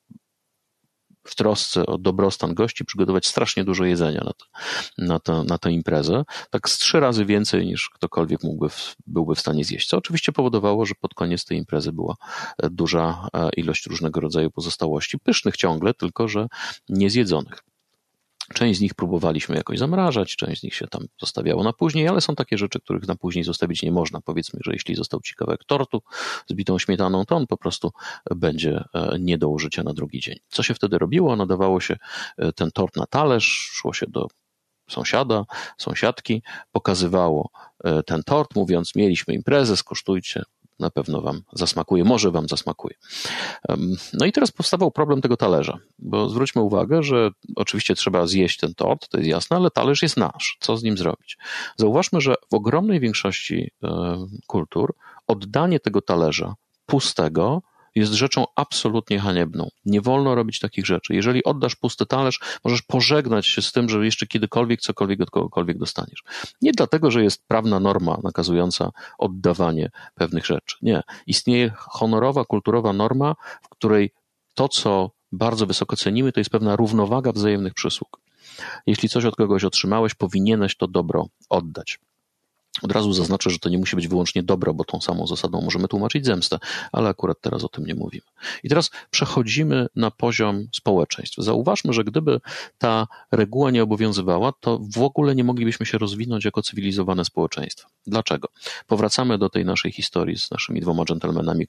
w trosce o dobrostan gości przygotować strasznie dużo jedzenia na tę imprezę. Tak z 3 razy więcej niż ktokolwiek byłby w stanie zjeść. Co oczywiście powodowało, że pod koniec tej imprezy była duża ilość różnego rodzaju pozostałości. Pysznych ciągle, tylko że niezjedzonych. Część z nich próbowaliśmy jakoś zamrażać, część z nich się tam zostawiało na później, ale są takie rzeczy, których na później zostawić nie można. Powiedzmy, że jeśli został ci kawałek tortu z bitą śmietaną, to on po prostu będzie nie do użycia na drugi dzień. Co się wtedy robiło? Nadawało się ten tort na talerz, szło się do sąsiada, sąsiadki, pokazywało ten tort, mówiąc: mieliśmy imprezę, skosztujcie. na pewno wam zasmakuje, może wam zasmakuje. No i teraz powstawał problem tego talerza, bo zwróćmy uwagę, że oczywiście trzeba zjeść ten tort, to jest jasne, ale talerz jest nasz. Co z nim zrobić? Zauważmy, że w ogromnej większości kultur oddanie tego talerza pustego jest rzeczą absolutnie haniebną. Nie wolno robić takich rzeczy. Jeżeli oddasz pusty talerz, możesz pożegnać się z tym, że jeszcze kiedykolwiek cokolwiek od kogokolwiek dostaniesz. Nie dlatego, że jest prawna norma nakazująca oddawanie pewnych rzeczy. Nie. Istnieje honorowa, kulturowa norma, w której to, co bardzo wysoko cenimy, to jest pewna równowaga wzajemnych przysług. Jeśli coś od kogoś otrzymałeś, powinieneś to dobro oddać. Od razu zaznaczę, że to nie musi być wyłącznie dobro, bo tą samą zasadą możemy tłumaczyć zemstę, ale akurat teraz o tym nie mówimy. I teraz przechodzimy na poziom społeczeństw. Zauważmy, że gdyby ta reguła nie obowiązywała, to w ogóle nie moglibyśmy się rozwinąć jako cywilizowane społeczeństwa. Dlaczego? Powracamy do tej naszej historii z naszymi dwoma dżentelmenami,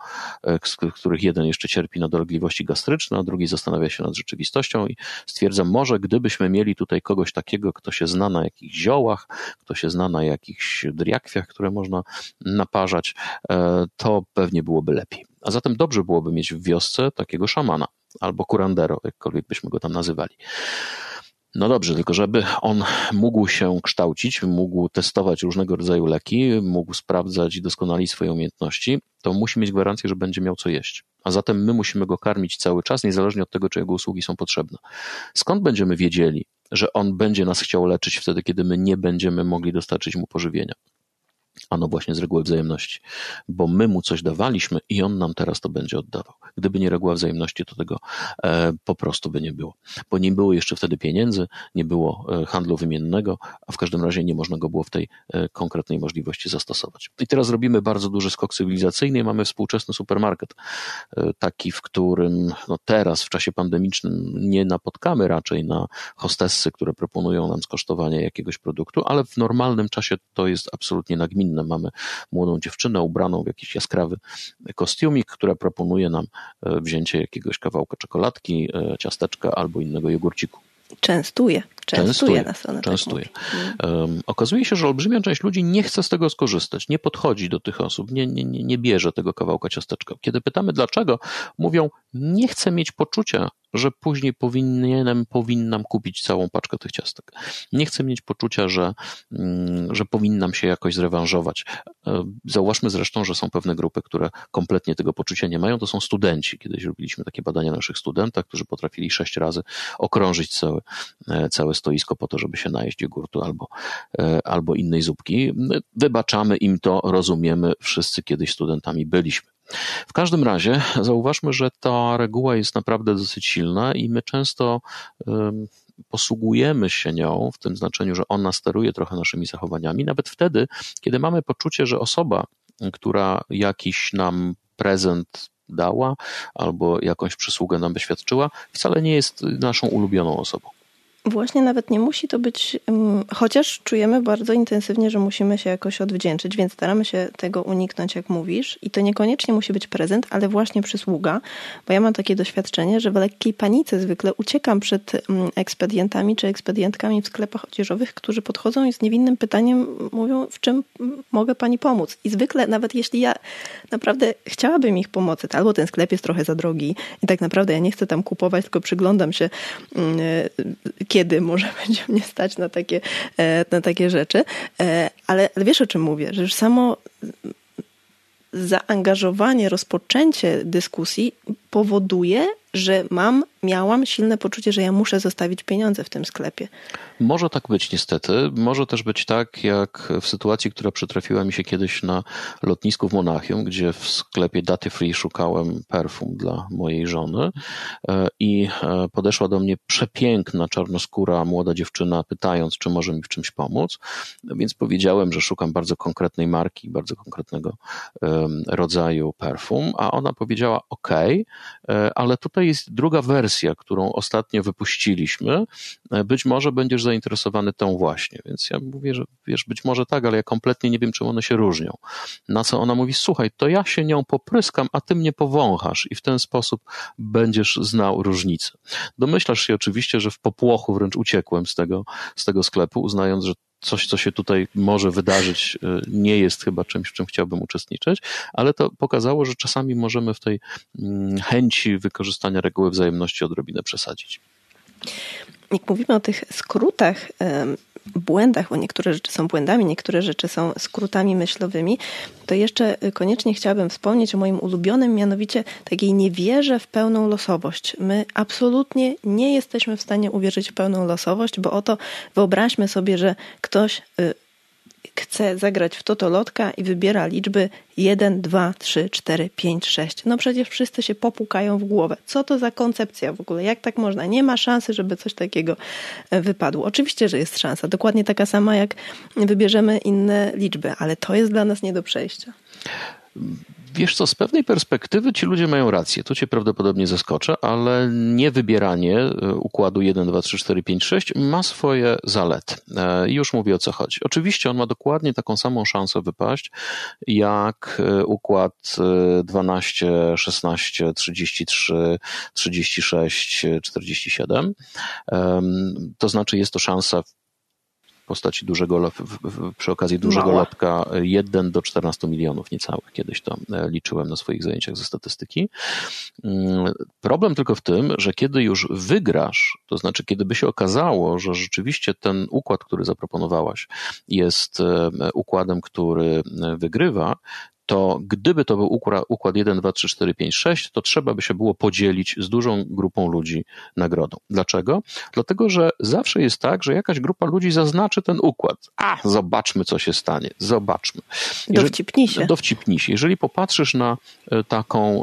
z których jeden jeszcze cierpi na dolegliwości gastryczne, a drugi zastanawia się nad rzeczywistością i stwierdzam, może gdybyśmy mieli tutaj kogoś takiego, kto się zna na jakichś ziołach, kto się zna na jakichś driakwiach, które można naparzać, to pewnie byłoby lepiej. A zatem dobrze byłoby mieć w wiosce takiego szamana, albo curandero, jakkolwiek byśmy go tam nazywali. No dobrze, tylko żeby on mógł się kształcić, mógł testować różnego rodzaju leki, mógł sprawdzać i doskonalić swoje umiejętności, to musi mieć gwarancję, że będzie miał co jeść. A zatem my musimy go karmić cały czas, niezależnie od tego, czy jego usługi są potrzebne. Skąd będziemy wiedzieli, że on będzie nas chciał leczyć wtedy, kiedy my nie będziemy mogli dostarczyć mu pożywienia? Ano właśnie z reguły wzajemności, bo my mu coś dawaliśmy i on nam teraz to będzie oddawał. Gdyby nie reguła wzajemności, to tego po prostu by nie było. Bo nie było jeszcze wtedy pieniędzy, nie było handlu wymiennego, a w każdym razie nie można go było w tej konkretnej możliwości zastosować. I teraz robimy bardzo duży skok cywilizacyjny i mamy współczesny supermarket, taki, w którym teraz w czasie pandemicznym nie napotkamy raczej na hostessy, które proponują nam skosztowanie jakiegoś produktu, ale w normalnym czasie to jest absolutnie nagminne. Mamy młodą dziewczynę ubraną w jakiś jaskrawy kostiumik, która proponuje nam wzięcie jakiegoś kawałka czekoladki, ciasteczka albo innego jogurciku. Częstuje nas ona. Częstuje. Okazuje się, że olbrzymia część ludzi nie chce z tego skorzystać, nie podchodzi do tych osób, nie bierze tego kawałka ciasteczka. Kiedy pytamy dlaczego, mówią, nie chcę mieć poczucia, że później powinnam kupić całą paczkę tych ciastek. Nie chcę mieć poczucia, że powinnam się jakoś zrewanżować. Zauważmy zresztą, że są pewne grupy, które kompletnie tego poczucia nie mają. To są studenci. Kiedyś robiliśmy takie badania na naszych studentach, którzy potrafili 6 razy okrążyć całe stoisko po to, żeby się najeść jogurtu albo innej zupki. Wybaczamy im to, rozumiemy, wszyscy kiedyś studentami byliśmy. W każdym razie zauważmy, że ta reguła jest naprawdę dosyć silna i my często posługujemy się nią w tym znaczeniu, że ona steruje trochę naszymi zachowaniami, nawet wtedy, kiedy mamy poczucie, że osoba, która jakiś nam prezent dała albo jakąś przysługę nam wyświadczyła, wcale nie jest naszą ulubioną osobą. Właśnie nawet nie musi to być, chociaż czujemy bardzo intensywnie, że musimy się jakoś odwdzięczyć, więc staramy się tego uniknąć, jak mówisz. I to niekoniecznie musi być prezent, ale właśnie przysługa, bo ja mam takie doświadczenie, że w lekkiej panice zwykle uciekam przed ekspedientami czy ekspedientkami w sklepach odzieżowych, którzy podchodzą i z niewinnym pytaniem mówią, w czym mogę pani pomóc. I zwykle, nawet jeśli ja naprawdę chciałabym ich pomocy, to albo ten sklep jest trochę za drogi i tak naprawdę ja nie chcę tam kupować, tylko przyglądam się, kiedy może będzie mnie stać na takie rzeczy. Ale wiesz, o czym mówię, że już samo zaangażowanie, rozpoczęcie dyskusji powoduje, że miałam silne poczucie, że ja muszę zostawić pieniądze w tym sklepie. Może tak być niestety. Może też być tak, jak w sytuacji, która przytrafiła mi się kiedyś na lotnisku w Monachium, gdzie w sklepie Duty Free szukałem perfum dla mojej żony i podeszła do mnie przepiękna, czarnoskóra młoda dziewczyna, pytając, czy może mi w czymś pomóc. Więc powiedziałem, że szukam bardzo konkretnej marki, bardzo konkretnego rodzaju perfum, a ona powiedziała, okej, ale tutaj jest druga wersja, którą ostatnio wypuściliśmy. Być może będziesz zainteresowany tą właśnie. Więc ja mówię, że wiesz, być może tak, ale ja kompletnie nie wiem, czym one się różnią. Na co ona mówi, słuchaj, to ja się nią popryskam, a ty mnie powąchasz i w ten sposób będziesz znał różnicę. Domyślasz się oczywiście, że w popłochu wręcz uciekłem z tego sklepu, uznając, że coś, co się tutaj może wydarzyć, nie jest chyba czymś, w czym chciałbym uczestniczyć, ale to pokazało, że czasami możemy w tej chęci wykorzystania reguły wzajemności odrobinę przesadzić. Jak mówimy o tych skrótach, błędach, bo niektóre rzeczy są błędami, niektóre rzeczy są skrótami myślowymi, to jeszcze koniecznie chciałabym wspomnieć o moim ulubionym, mianowicie takiej niewierze w pełną losowość. My absolutnie nie jesteśmy w stanie uwierzyć w pełną losowość, bo oto wyobraźmy sobie, że ktoś chce zagrać w totolotka i wybiera liczby 1, 2, 3, 4, 5, 6. No przecież wszyscy się popukają w głowę. Co to za koncepcja w ogóle? Jak tak można? Nie ma szansy, żeby coś takiego wypadło. Oczywiście, że jest szansa. Dokładnie taka sama, jak wybierzemy inne liczby, ale to jest dla nas nie do przejścia. Wiesz co, z pewnej perspektywy ci ludzie mają rację. To cię prawdopodobnie zaskoczę, ale niewybieranie układu 1, 2, 3, 4, 5, 6 ma swoje zalety. Już mówię, o co chodzi. Oczywiście on ma dokładnie taką samą szansę wypaść, jak układ 12, 16, 33, 36, 47. To znaczy jest to szansa w postaci przy okazji dużego lotka 1 do 14 milionów niecałych. Kiedyś to liczyłem na swoich zajęciach ze statystyki. Problem tylko w tym, że kiedy już wygrasz, to znaczy kiedy by się okazało, że rzeczywiście ten układ, który zaproponowałaś, jest układem, który wygrywa, to gdyby to był układ 1, 2, 3, 4, 5, 6, to trzeba by się było podzielić z dużą grupą ludzi nagrodą. Dlaczego? Dlatego, że zawsze jest tak, że jakaś grupa ludzi zaznaczy ten układ. Zobaczmy, co się stanie. Zobaczmy. Dowcipnij się. Jeżeli popatrzysz na taką...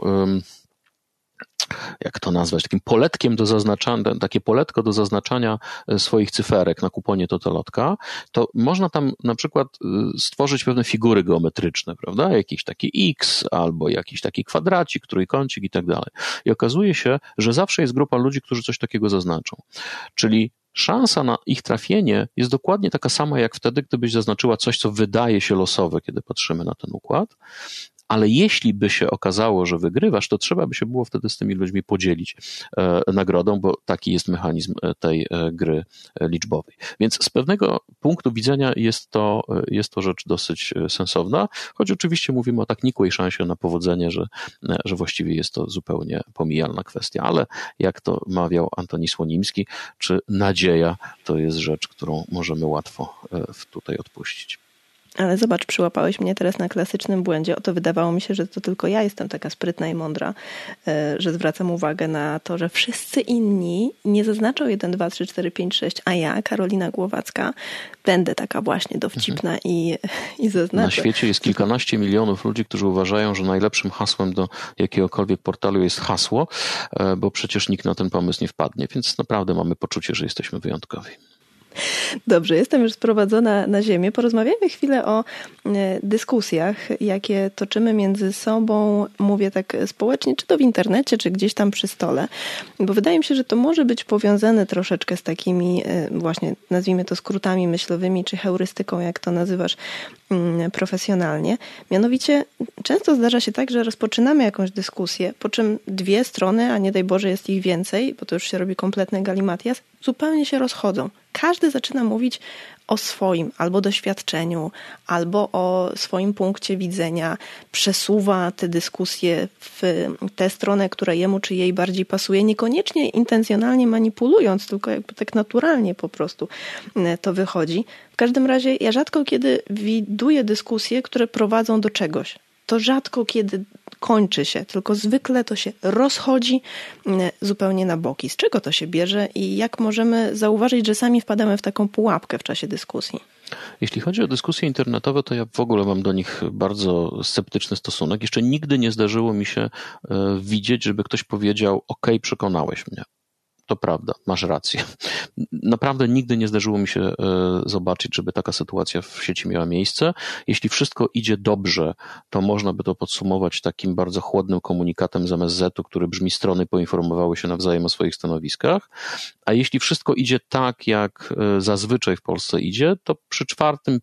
jak to nazwać, takim poletkiem do zaznaczania, takie poletko do zaznaczania swoich cyferek na kuponie totolotka, to można tam na przykład stworzyć pewne figury geometryczne, prawda? Jakiś taki X albo jakiś taki kwadracik, trójkącik i tak dalej. I okazuje się, że zawsze jest grupa ludzi, którzy coś takiego zaznaczą. Czyli szansa na ich trafienie jest dokładnie taka sama jak wtedy, gdybyś zaznaczyła coś, co wydaje się losowe, kiedy patrzymy na ten układ. Ale jeśli by się okazało, że wygrywasz, to trzeba by się było wtedy z tymi ludźmi podzielić nagrodą, bo taki jest mechanizm tej gry liczbowej. Więc z pewnego punktu widzenia jest to rzecz dosyć sensowna, choć oczywiście mówimy o tak nikłej szansie na powodzenie, że właściwie jest to zupełnie pomijalna kwestia. Ale jak to mawiał Antoni Słonimski, czy nadzieja to jest rzecz, którą możemy łatwo tutaj odpuścić. Ale zobacz, przyłapałeś mnie teraz na klasycznym błędzie. Oto wydawało mi się, że to tylko ja jestem taka sprytna i mądra, że zwracam uwagę na to, że wszyscy inni nie zaznaczą 1, 2, 3, 4, 5, 6, a ja, Karolina Głowacka, będę taka właśnie dowcipna i zaznaczę. Na świecie jest kilkanaście milionów ludzi, którzy uważają, że najlepszym hasłem do jakiegokolwiek portalu jest hasło, bo przecież nikt na ten pomysł nie wpadnie, więc naprawdę mamy poczucie, że jesteśmy wyjątkowi. Dobrze, jestem już sprowadzona na ziemię. Porozmawiajmy chwilę o dyskusjach, jakie toczymy między sobą, mówię tak społecznie, czy to w internecie, czy gdzieś tam przy stole, bo wydaje mi się, że to może być powiązane troszeczkę z takimi właśnie, nazwijmy to skrótami myślowymi, czy heurystyką, jak to nazywasz profesjonalnie. Mianowicie często zdarza się tak, że rozpoczynamy jakąś dyskusję, po czym dwie strony, a nie daj Boże jest ich więcej, bo to już się robi kompletny galimatias, zupełnie się rozchodzą. Każdy zaczyna mówić o swoim albo doświadczeniu, albo o swoim punkcie widzenia, przesuwa te dyskusje w tę stronę, która jemu czy jej bardziej pasuje, niekoniecznie intencjonalnie manipulując, tylko jakby tak naturalnie po prostu to wychodzi. W każdym razie ja rzadko kiedy widuję dyskusje, które prowadzą do czegoś. To rzadko kiedy kończy się, tylko zwykle to się rozchodzi zupełnie na boki. Z czego to się bierze i jak możemy zauważyć, że sami wpadamy w taką pułapkę w czasie dyskusji? Jeśli chodzi o dyskusje internetowe, to ja w ogóle mam do nich bardzo sceptyczny stosunek. Jeszcze nigdy nie zdarzyło mi się widzieć, żeby ktoś powiedział: OK, przekonałeś mnie. To prawda, masz rację. Naprawdę nigdy nie zdarzyło mi się zobaczyć, żeby taka sytuacja w sieci miała miejsce. Jeśli wszystko idzie dobrze, to można by to podsumować takim bardzo chłodnym komunikatem z MSZ-u, który brzmi: strony poinformowały się nawzajem o swoich stanowiskach. A jeśli wszystko idzie tak, jak zazwyczaj w Polsce idzie, to przy czwartej,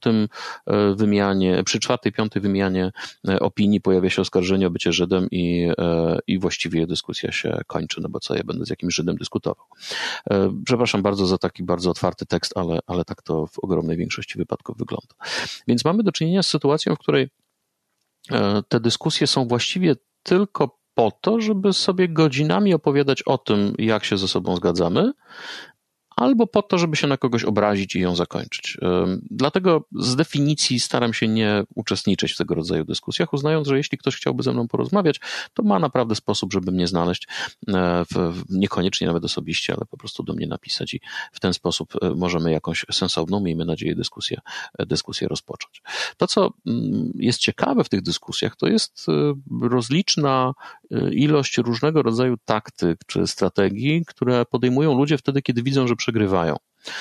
piątej wymianie opinii pojawia się oskarżenie o bycie Żydem i właściwie dyskusja się kończy, no bo co, ja będę z jakimś Żydem tym dyskutował. Przepraszam bardzo za taki bardzo otwarty tekst, ale tak to w ogromnej większości wypadków wygląda. Więc mamy do czynienia z sytuacją, w której te dyskusje są właściwie tylko po to, żeby sobie godzinami opowiadać o tym, jak się ze sobą zgadzamy, albo po to, żeby się na kogoś obrazić i ją zakończyć. Dlatego z definicji staram się nie uczestniczyć w tego rodzaju dyskusjach, uznając, że jeśli ktoś chciałby ze mną porozmawiać, to ma naprawdę sposób, żeby mnie znaleźć, niekoniecznie nawet osobiście, ale po prostu do mnie napisać i w ten sposób możemy jakąś sensowną, miejmy nadzieję, dyskusję rozpocząć. To, co jest ciekawe w tych dyskusjach, to jest rozliczna ilość różnego rodzaju taktyk czy strategii, które podejmują ludzie wtedy, kiedy widzą, że przegrywają.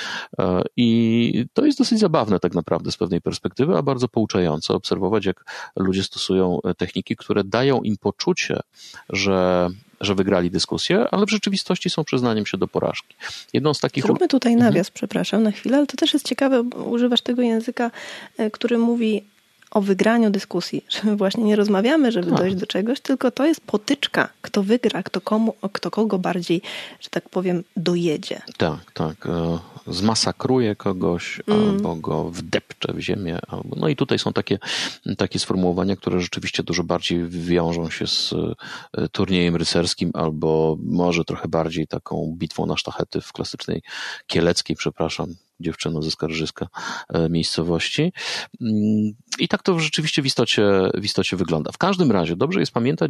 I to jest dosyć zabawne tak naprawdę z pewnej perspektywy, a bardzo pouczające obserwować, jak ludzie stosują techniki, które dają im poczucie, że wygrali dyskusję, ale w rzeczywistości są przyznaniem się do porażki. Jedną z takich... Zróbmy tutaj nawias, przepraszam na chwilę, ale to też jest ciekawe, bo używasz tego języka, który mówi o wygraniu dyskusji, że my właśnie nie rozmawiamy, żeby dojść do czegoś, tylko to jest potyczka, kto wygra, kto kogo bardziej, że tak powiem, dojedzie. Tak. Zmasakruje kogoś, albo go wdepcze w ziemię, albo... No i tutaj są takie sformułowania, które rzeczywiście dużo bardziej wiążą się z turniejem rycerskim, albo może trochę bardziej taką bitwą na sztachety w klasycznej kieleckiej, dziewczyno ze Skarżyska miejscowości. I tak to rzeczywiście w istocie wygląda. W każdym razie dobrze jest pamiętać,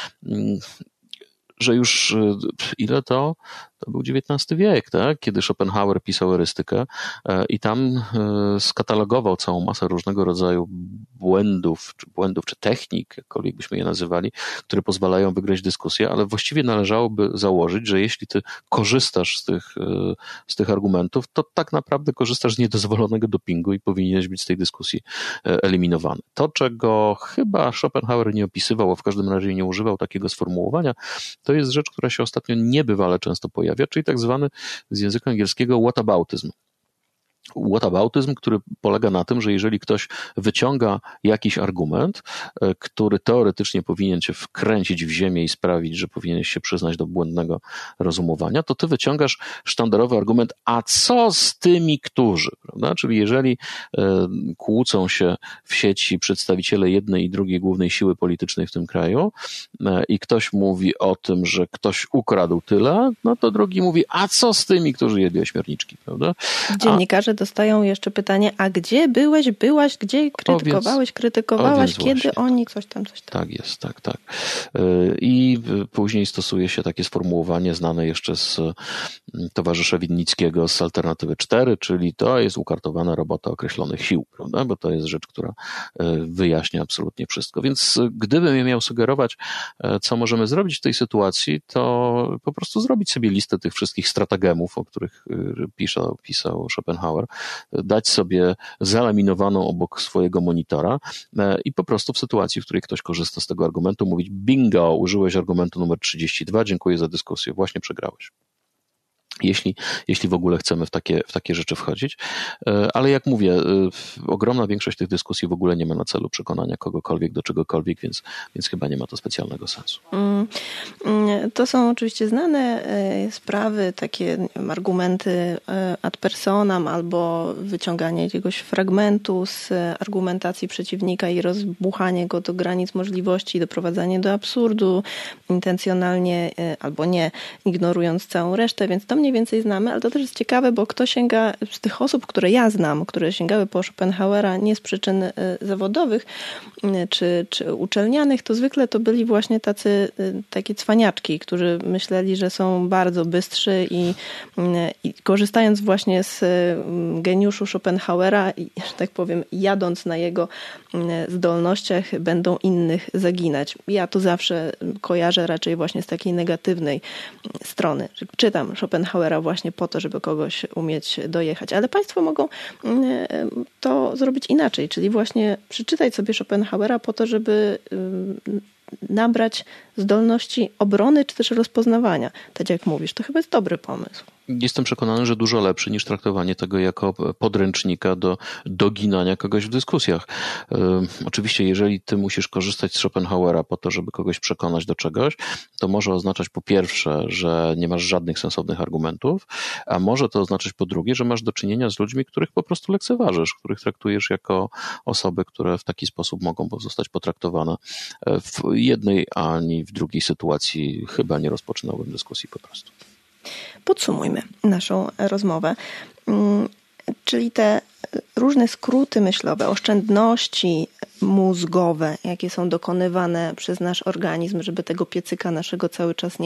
że już ile to był XIX wiek, tak? Kiedy Schopenhauer pisał erystykę i tam skatalogował całą masę różnego rodzaju błędów czy technik, jakkolwiek byśmy je nazywali, które pozwalają wygrać dyskusję, ale właściwie należałoby założyć, że jeśli ty korzystasz z tych argumentów, to tak naprawdę korzystasz z niedozwolonego dopingu i powinieneś być z tej dyskusji eliminowany. To, czego chyba Schopenhauer nie opisywał, a w każdym razie nie używał takiego sformułowania, to jest rzecz, która się ostatnio niebywale często pojawia, czyli tak zwany z języka angielskiego whataboutyzm. Whataboutyzm, który polega na tym, że jeżeli ktoś wyciąga jakiś argument, który teoretycznie powinien cię wkręcić w ziemię i sprawić, że powinieneś się przyznać do błędnego rozumowania, to ty wyciągasz sztandarowy argument, a co z tymi, którzy, prawda? Czyli jeżeli kłócą się w sieci przedstawiciele jednej i drugiej głównej siły politycznej w tym kraju i ktoś mówi o tym, że ktoś ukradł tyle, no to drugi mówi, a co z tymi, którzy jedli ośmiorniczki, prawda? Dziennikarze dostają jeszcze pytanie, a gdzie byłaś, gdzie krytykowałaś, kiedy właśnie, oni coś tam. Tak jest, tak. I później stosuje się takie sformułowanie znane jeszcze z towarzysza Winnickiego z Alternatywy 4, czyli to jest ukartowana robota określonych sił, prawda? Bo to jest rzecz, która wyjaśnia absolutnie wszystko. Więc gdybym miał sugerować, co możemy zrobić w tej sytuacji, to po prostu zrobić sobie listę tych wszystkich stratagemów, o których pisał Schopenhauer, dać sobie zalaminowaną obok swojego monitora i po prostu w sytuacji, w której ktoś korzysta z tego argumentu, mówić bingo, użyłeś argumentu numer 32, dziękuję za dyskusję, właśnie przegrałeś. Jeśli w ogóle chcemy w takie rzeczy wchodzić. Ale jak mówię, ogromna większość tych dyskusji w ogóle nie ma na celu przekonania kogokolwiek do czegokolwiek, więc chyba nie ma to specjalnego sensu. To są oczywiście znane sprawy, takie argumenty ad personam albo wyciąganie jakiegoś fragmentu z argumentacji przeciwnika i rozbuchanie go do granic możliwości, doprowadzanie do absurdu, intencjonalnie albo nie, ignorując całą resztę, więc to mniej więcej znamy, ale to też jest ciekawe, bo kto sięga z tych osób, które ja znam, które sięgały po Schopenhauera nie z przyczyn zawodowych czy uczelnianych, to zwykle to byli właśnie takie cwaniaczki, którzy myśleli, że są bardzo bystrzy i korzystając właśnie z geniuszu Schopenhauera i, że tak powiem, jadąc na jego zdolnościach, będą innych zaginać. Ja to zawsze kojarzę raczej właśnie z takiej negatywnej strony. Czytam Schopenhauera właśnie po to, żeby kogoś umieć dojechać. Ale państwo mogą to zrobić inaczej, czyli właśnie przeczytać sobie Schopenhauera po to, żeby nabrać zdolności obrony czy też rozpoznawania. Tak jak mówisz, to chyba jest dobry pomysł. Jestem przekonany, że dużo lepszy niż traktowanie tego jako podręcznika do doginania kogoś w dyskusjach. Oczywiście, jeżeli ty musisz korzystać z Schopenhauera po to, żeby kogoś przekonać do czegoś, to może oznaczać po pierwsze, że nie masz żadnych sensownych argumentów, a może to oznaczać po drugie, że masz do czynienia z ludźmi, których po prostu lekceważysz, których traktujesz jako osoby, które w taki sposób mogą zostać potraktowane. W jednej ani w drugiej sytuacji chyba nie rozpoczynałbym dyskusji po prostu. Podsumujmy naszą rozmowę. Czyli te różne skróty myślowe, oszczędności mózgowe, jakie są dokonywane przez nasz organizm, żeby tego piecyka naszego cały czas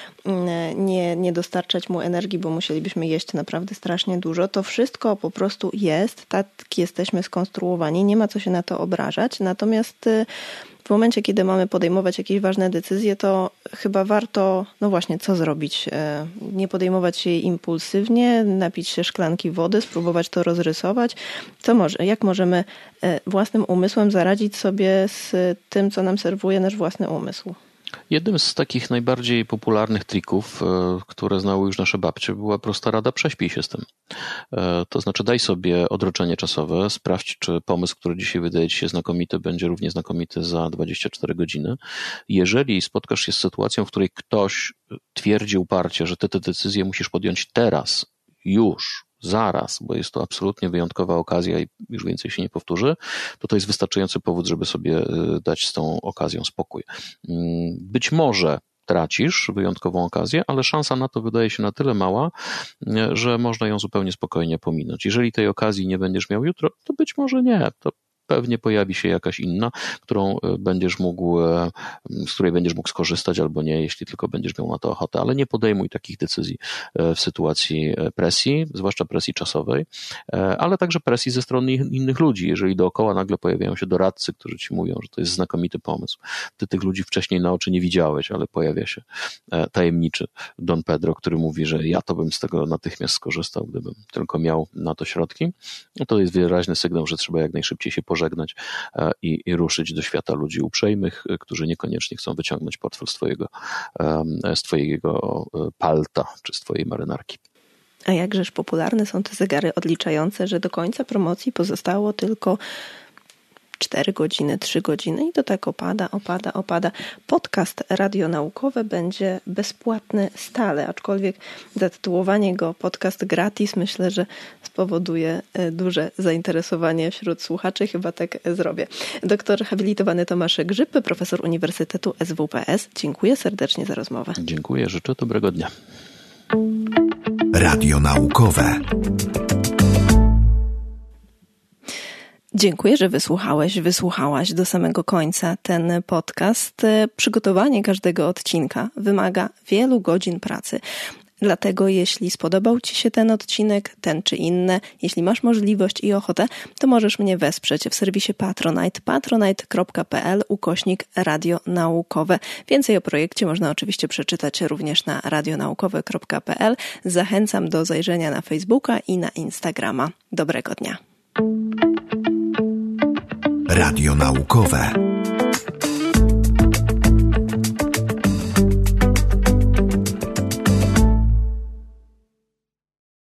nie dostarczać mu energii, bo musielibyśmy jeść naprawdę strasznie dużo. To wszystko po prostu jest, tak jesteśmy skonstruowani, nie ma co się na to obrażać. Natomiast w momencie, kiedy mamy podejmować jakieś ważne decyzje, to chyba warto, no właśnie, co zrobić? Nie podejmować się jej impulsywnie, napić się szklanki wody, spróbować to rozrysować. Jak możemy własnym umysłem zaradzić sobie z tym, co nam serwuje nasz własny umysł? Jednym z takich najbardziej popularnych trików, które znały już nasze babcie, była prosta rada: prześpij się z tym. To znaczy daj sobie odroczenie czasowe, sprawdź, czy pomysł, który dzisiaj wydaje ci się znakomity, będzie równie znakomity za 24 godziny. Jeżeli spotkasz się z sytuacją, w której ktoś twierdzi uparcie, że ty tę decyzję musisz podjąć teraz, już, zaraz, bo jest to absolutnie wyjątkowa okazja i już więcej się nie powtórzy, to jest wystarczający powód, żeby sobie dać z tą okazją spokój. Być może tracisz wyjątkową okazję, ale szansa na to wydaje się na tyle mała, że można ją zupełnie spokojnie pominąć. Jeżeli tej okazji nie będziesz miał jutro, to być może nie. To pewnie pojawi się jakaś inna, z której będziesz mógł skorzystać albo nie, jeśli tylko będziesz miał na to ochotę, ale nie podejmuj takich decyzji w sytuacji presji, zwłaszcza presji czasowej, ale także presji ze strony innych ludzi. Jeżeli dookoła nagle pojawiają się doradcy, którzy ci mówią, że to jest znakomity pomysł, ty tych ludzi wcześniej na oczy nie widziałeś, ale pojawia się tajemniczy Don Pedro, który mówi, że ja to bym z tego natychmiast skorzystał, gdybym tylko miał na to środki, no to jest wyraźny sygnał, że trzeba jak najszybciej się pożegnać i ruszyć do świata ludzi uprzejmych, którzy niekoniecznie chcą wyciągnąć portfel z twojego palta czy z twojej marynarki. A jakżeż popularne są te zegary odliczające, że do końca promocji pozostało tylko 4 godziny, 3 godziny i to tak opada. Podcast radionaukowy będzie bezpłatny stale, aczkolwiek zatytułowanie go podcast gratis myślę, że spowoduje duże zainteresowanie wśród słuchaczy. Chyba tak zrobię. Doktor habilitowany Tomasz Grzyb, profesor Uniwersytetu SWPS. Dziękuję serdecznie za rozmowę. Dziękuję, życzę dobrego dnia. Radio naukowe. Dziękuję, że wysłuchałaś do samego końca ten podcast. Przygotowanie każdego odcinka wymaga wielu godzin pracy. Dlatego jeśli spodobał Ci się ten odcinek, ten czy inny, jeśli masz możliwość i ochotę, to możesz mnie wesprzeć w serwisie Patronite, patronite.pl/Radio Naukowe. Więcej o projekcie można oczywiście przeczytać również na radionaukowe.pl. Zachęcam do zajrzenia na Facebooka i na Instagrama. Dobrego dnia. Radio naukowe.